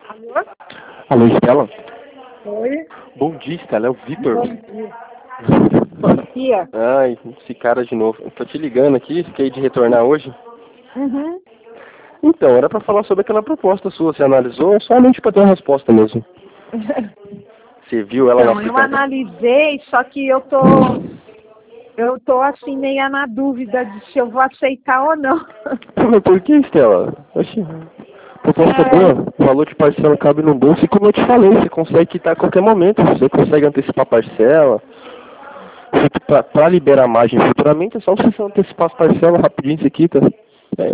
Alô? Alô, Estela? Oi? Bom dia, Estela. É o Vitor. Bom dia. Bom dia. Ai, esse cara de novo. Eu tô te ligando aqui, fiquei de retornar hoje. Uhum. Então, era pra falar sobre aquela proposta sua. Você analisou? Somente pra ter uma resposta mesmo. Você viu ela no Então, eu aplicativo? analisei, só que eu tô assim meio na dúvida de se eu vou aceitar ou não. Mas por que, Estela? Oxi, proposta É, boa, o valor de parcela cabe no bolso e como eu te falei, você consegue quitar a qualquer momento, você consegue antecipar a parcela. Para liberar a margem futuramente, é só você antecipar as parcelas rapidinho, você quita. É,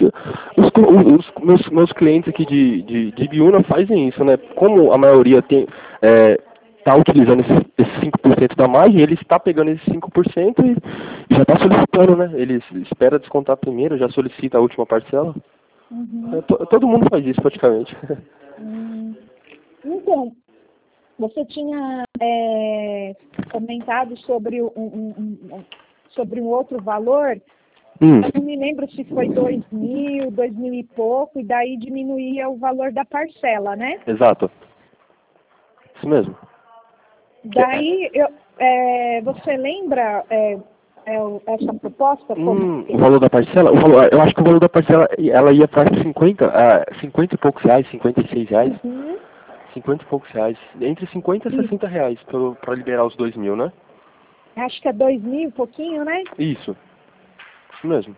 os meus clientes aqui de Biúna fazem isso, né? Como a maioria tá utilizando esse 5% da margem, ele está pegando esse 5% e já está solicitando, né? Ele espera descontar primeiro, já solicita a última parcela. uhum. Todo mundo faz isso praticamente. Hum. Então, você tinha comentado sobre sobre um outro valor. Hum, Eu não me lembro se foi 2.000 e pouco, e daí diminuía o valor da parcela, né? exato. Isso mesmo. Daí, você lembra essa proposta? Como que O valor da parcela, eu acho que o valor da parcela, ela ia para 50 e poucos reais, 56 reais, Uhum. 50 e poucos reais, entre 50 e Isso. 60 reais para liberar os 2.000, né? Acho que é 2.000 e pouquinho, né? Isso mesmo.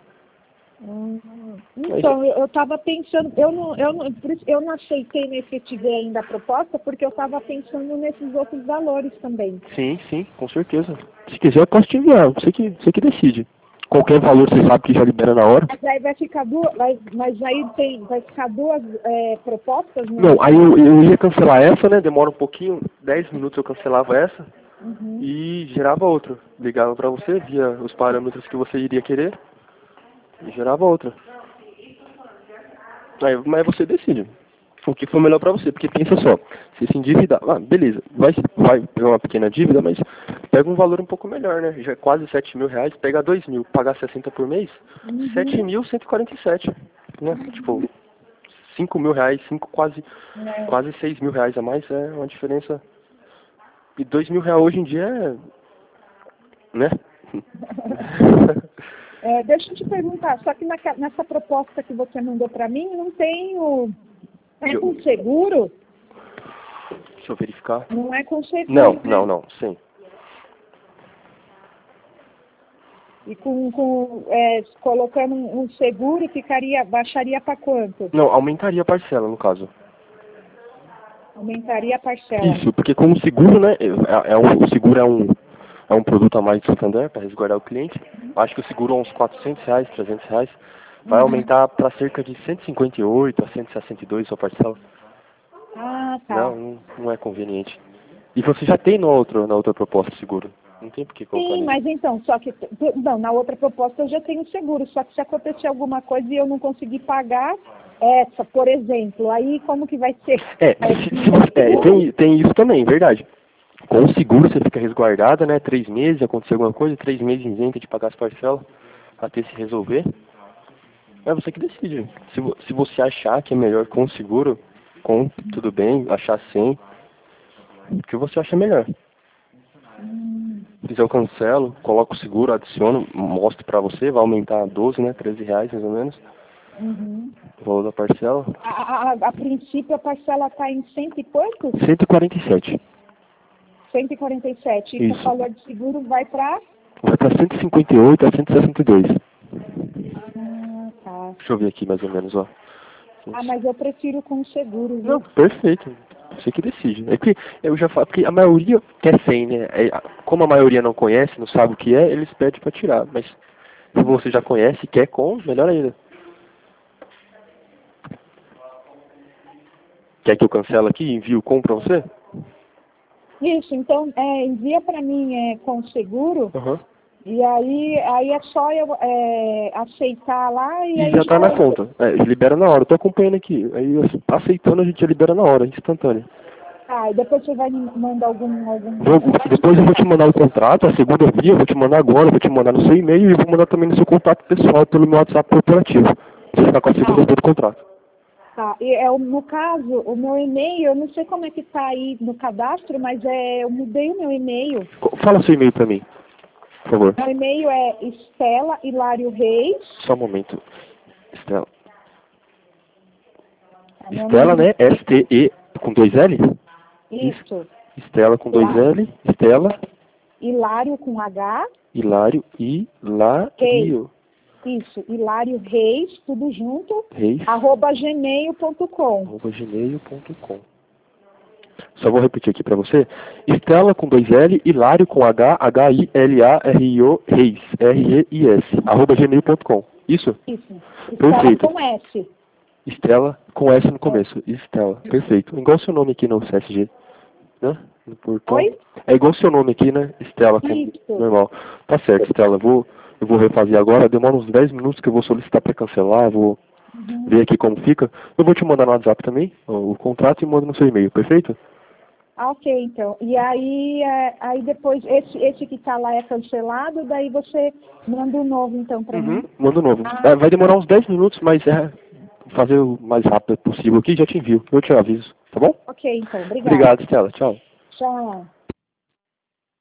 Aí, Então, eu estava pensando, por isso eu não aceitei nem efetivei ainda a proposta, porque eu estava pensando nesses outros valores também. sim, com certeza. Se quiser eu posso te enviar, você que decide. Qualquer valor você sabe que já libera na hora. Mas aí vai ficar mas aí vai ficar duas propostas Não, aí no. eu ia cancelar essa, né? Demora um pouquinho, 10 minutos eu cancelava essa Uhum. e gerava outra. Ligava para você, via os parâmetros que você iria querer e gerava outra. Aí, mas você decide o que for melhor para você, porque pensa só, se se endividar, beleza, vai pegar uma pequena dívida, mas pega um valor um pouco melhor, né? Já é quase 7.000 reais, pega 2.000, pagar 60 por mês, Uhum. 7.147, né? Tipo, 5.000 reais, É. quase 6.000 reais a mais, é uma diferença. E 2.000 reais hoje em dia né? Deixa eu te perguntar, só que nessa proposta que você mandou para mim, não tem é com seguro? Deixa eu verificar. Não é com seguro, Não, né? sim. E colocando um seguro, baixaria para quanto? Não, aumentaria a parcela, no caso. Aumentaria a parcela. Isso, porque como seguro, né, o seguro é um produto a mais do Santander para resguardar o cliente. Acho que o seguro é uns 400 reais, 300 reais. Vai Uhum. aumentar para cerca de 158 a 162 sua parcela. Ah, tá. Não é conveniente. E você já tem na outra proposta de seguro. Não tem por que colocar Sim, nesse. mas então, não, na outra proposta eu já tenho seguro, só que se acontecer alguma coisa e eu não conseguir pagar essa, por exemplo, aí como que vai ser? Tem isso também, verdade. Com o seguro você fica resguardada, né? 3 meses, acontecer alguma coisa, 3 meses isenta de pagar as parcelas até se resolver. É você que decide. Se você achar que é melhor com o seguro, tudo bem, achar sem, o que você acha melhor. Se quiser eu cancelo, coloco o seguro, adiciono, mostro pra você, vai aumentar 12, né? 13 reais mais ou menos, Uhum. o valor da parcela. A princípio a parcela está em cento e quanto? 147. 147. E com o Isso. valor de seguro vai para. Vai pra 158 a 162. Ah, tá. Deixa eu ver aqui mais ou menos, ó. Ah, mas eu prefiro com seguro, Não, viu? perfeito. Você que decide. É que eu já falo, porque a maioria quer 100, né? Como a maioria não conhece, não sabe o que é, eles pedem pra tirar. Mas se você já conhece e quer com, melhor ainda. Quer que eu cancele aqui e envio com pra você? Isso, então envia para mim com seguro, Aham. e aí é só eu aceitar lá e E aí já tá na já. conta. Libera na hora. Eu tô acompanhando aqui. Aí, aceitando, a gente já libera na hora, instantâneo. Ah, e depois você vai me mandar algum Depois eu vou te mandar o contrato, a segunda via, eu vou te mandar agora, vou te mandar no seu e-mail e vou mandar também no seu contato pessoal pelo meu WhatsApp corporativo. Você ficar com a segunda via do contrato. Tá, no caso, o meu e-mail, eu não sei como é que tá aí no cadastro, mas eu mudei o meu e-mail. Fala seu e-mail para mim, por favor. Meu e-mail é Estela Hilário Reis. Só um momento. Estela. Meu Estela, nome né? S-T-E com 2 L? Isso. Estela com 2 L. Estela. Hilário com H. Hilário. Reis. Hilário. Isso, Hilário Reis, tudo junto, Reis. @gmail.com. @gmail.com. Só vou repetir aqui para você. Estela com 2 L, Hilário com H, H-I-L-A-R-I-O, Reis, R-E-I-S, @gmail.com. Isso? Isso. Perfeito. Estela com S. Estela com S no começo. Estela. Perfeito. Igual seu nome aqui no CSG, né? No portão. Oi? É igual seu nome aqui, né? Estela, Isso. normal. Tá certo, Estela. Eu vou refazer agora. Demora uns 10 minutos que eu vou solicitar para cancelar. Vou ver aqui como fica. Eu vou te mandar no WhatsApp também o contrato e mando no seu e-mail, perfeito? Ok, então. E aí depois, esse que está lá é cancelado, daí você manda um novo, então, para mim. Manda um novo. Vai demorar uns 10 minutos, mas fazer o mais rápido possível aqui, já te envio. Eu te aviso, tá bom? Ok, então. Obrigada. Obrigado, Estela. Tchau. Tchau.